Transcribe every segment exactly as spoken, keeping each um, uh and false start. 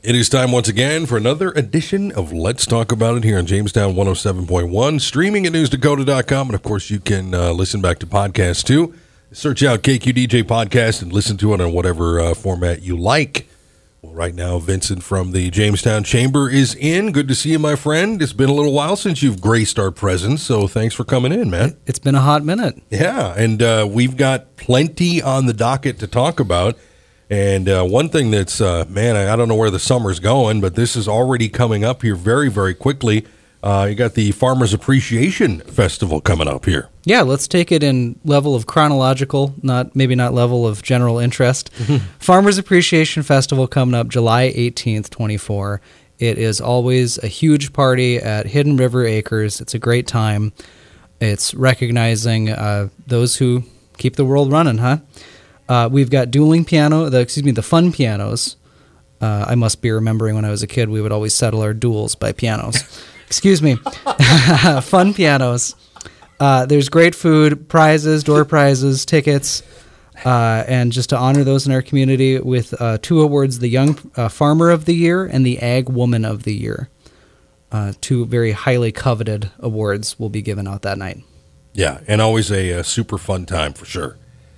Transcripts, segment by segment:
It is time once again for another edition of Let's Talk About It here on Jamestown one oh seven point one, streaming at news dakota dot com, and of course you can uh, listen back to podcasts too. Search out K Q D J Podcast and listen to it on whatever uh, format you like. Well, right now, Vincent from the Jamestown Chamber is in. Good to see you, my friend. It's been a little while since you've graced our presence, so thanks for coming in, man. It's been a hot minute. Yeah, and uh, we've got plenty on the docket to talk about. And uh, one thing that's, uh, man, I, I don't know where the summer's going, but this is already coming up here very, very quickly. Uh, you got the Farmers Appreciation Festival coming up here. Yeah, let's take it in level of chronological, not maybe not level of general interest. Farmers Appreciation Festival coming up July eighteenth, twenty-four. It is always a huge party at Hidden River Acres. It's a great time. It's recognizing uh, those who keep the world running, huh? Uh, we've got dueling piano, the, excuse me, the fun pianos. Uh, I must be remembering when I was a kid, we would always settle our duels by pianos. Excuse me. Fun pianos. Uh, there's great food, prizes, door prizes, tickets, uh, and just to honor those in our community with uh, two awards, the Young uh, Farmer of the Year and the Ag Woman of the Year. Uh, two very highly coveted awards will be given out that night. Yeah, and always a, a super fun time for sure.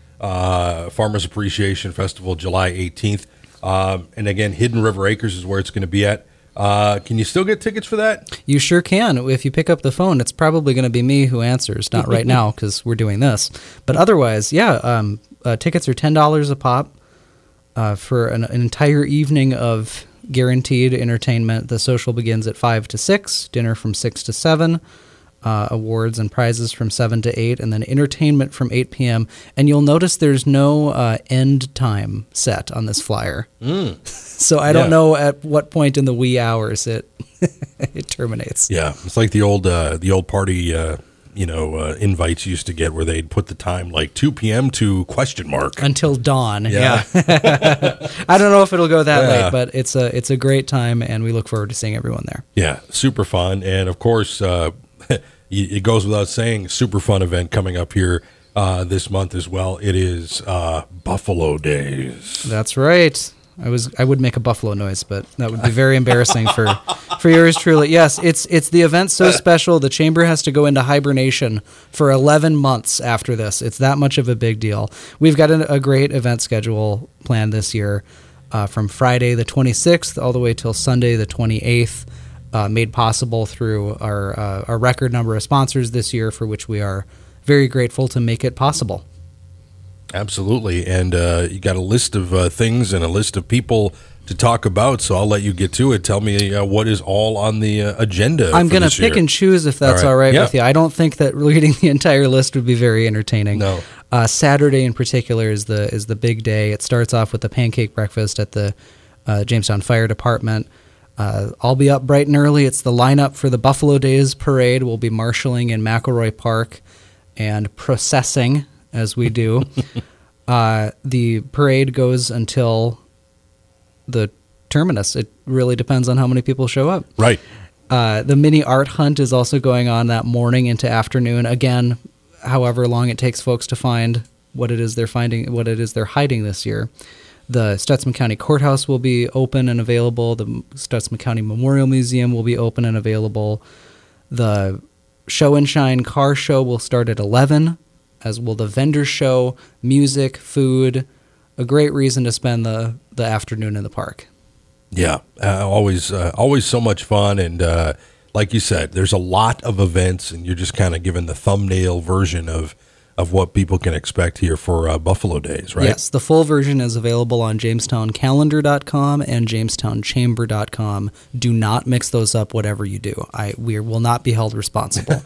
Uh, Farmers Appreciation Festival, July eighteenth. Um, and again, Hidden River Acres is where it's going to be at. Uh, can you still get tickets for that? You sure can. If you pick up the phone, it's probably going to be me who answers. Not right now because we're doing this. But otherwise, yeah, um, uh, tickets are ten dollars a pop uh, for an, an entire evening of guaranteed entertainment. The social begins at five to six, dinner from six to seven. Uh, awards and prizes from seven to eight, and then entertainment from eight p.m. And you'll notice there's no uh, end time set on this flyer. Mm. So I don't yeah. know at what point in the wee hours it it terminates. Yeah, it's like the old uh, the old party uh, you know uh, invites you used to get where they'd put the time like two p.m. to question mark until dawn. Yeah, yeah. I don't know if it'll go that yeah. late, but it's a it's a great time, and we look forward to seeing everyone there. Yeah, super fun, and of course. Uh, It goes without saying, super fun event coming up here uh, this month as well. It is uh, Buffalo Days. That's right. I was I would make a buffalo noise, but that would be very embarrassing for, for yours truly. Yes, it's it's the event so special. The chamber has to go into hibernation for eleven months after this. It's that much of a big deal. We've got a, a great event schedule planned this year, uh, from Friday the twenty-sixth all the way till Sunday the twenty-eighth. Uh, made possible through our uh, our record number of sponsors this year, for which we are very grateful to make it possible. Absolutely, and uh, you got a list of uh, things and a list of people to talk about, so I'll let you get to it. Tell me uh, what is all on the uh, agenda. I'm going to pick year. and choose if that's all right, all right yeah. with you. I don't think that reading the entire list would be very entertaining. No. Uh, Saturday in particular is the is the big day. It starts off with the pancake breakfast at the uh, Jamestown Fire Department. Uh, I'll be up bright and early. It's the lineup for the Buffalo Days Parade. We'll be marshalling in McElroy Park and processing as we do. uh, the parade goes until the terminus. It really depends on how many people show up. Right. Uh, the mini art hunt is also going on that morning into afternoon. Again, however long it takes folks to find what it is they're finding, what it is they're hiding this year. The Stutsman County Courthouse will be open and available. The Stutsman County Memorial Museum will be open and available. The Show and Shine car show will start at eleven, as will the vendor show, music, food. A great reason to spend the, the afternoon in the park. Yeah, uh, always uh, always so much fun. And uh, like you said, there's a lot of events, and you're just kind of given the thumbnail version of of what people can expect here for uh, Buffalo Days, right? Yes, the full version is available on jamestown calendar dot com and jamestown chamber dot com. Do not mix those up, whatever you do. I we will not be held responsible.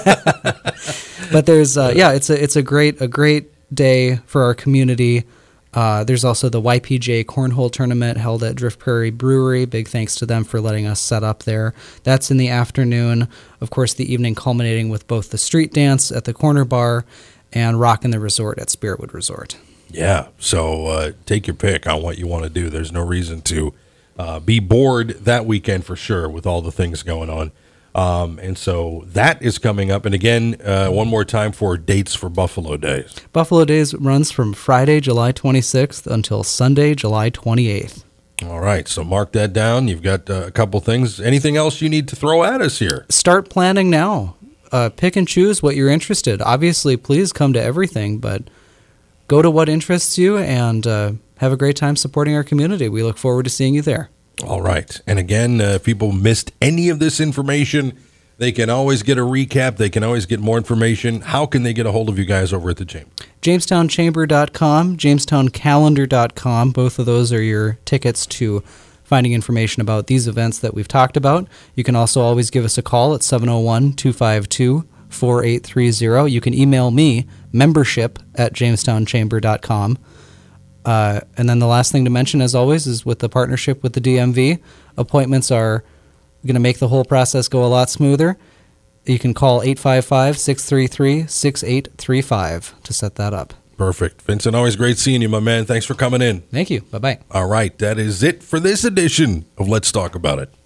But there's, uh, yeah, it's a it's a great a great day for our community. Uh, there's also the Y P J Cornhole Tournament held at Drift Prairie Brewery. Big thanks to them for letting us set up there. That's in the afternoon. Of course, the evening culminating with both the street dance at the Corner Bar and Rockin' the Resort at Spiritwood Resort. Yeah, so uh, take your pick on what you want to do. There's no reason to uh, be bored that weekend for sure with all the things going on. Um, and so that is coming up. And again, uh, one more time for dates for Buffalo Days. Buffalo Days runs from Friday, July twenty-sixth until Sunday, July twenty-eighth. All right, so mark that down. You've got uh, a couple things. Anything else you need to throw at us here? Start planning now. Uh, pick and choose what you're interested. Obviously, please come to everything, but go to what interests you and uh, have a great time supporting our community. We look forward to seeing you there. All right. And again, uh, if people missed any of this information, they can always get a recap. They can always get more information. How can they get a hold of you guys over at the Chamber? Jamestown Chamber dot com, Jamestown Calendar dot com. Both of those are your tickets to finding information about these events that we've talked about. You can also always give us a call at seven oh one, two five two, four eight three zero. You can email me, membership at Jamestown Chamber dot com. Uh, and then the last thing to mention, as always, is with the partnership with the D M V, appointments are going to make the whole process go a lot smoother. You can call eight five five, six three three, six eight three five to set that up. Perfect. Vincent, always great seeing you, my man. Thanks for coming in. Thank you. Bye-bye. All right, that is it for this edition of Let's Talk About It.